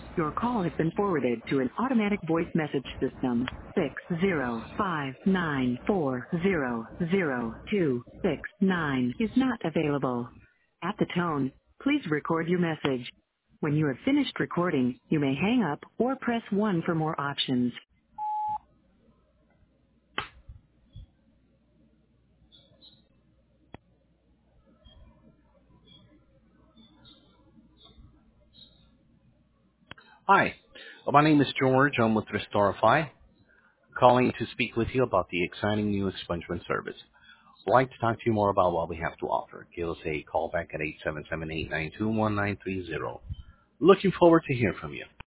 Your call has been forwarded to an automatic voice message system. 60594000269 is not available. At the tone, please record your message. When you have finished recording, you may hang up or press 1 for more options. Hi, my name is George. I'm with Restorify, calling to speak with you about the exciting new expungement service. I'd like to talk to you more about what we have to offer. Give us a call back at 877-892-1930. Looking forward to hearing from you.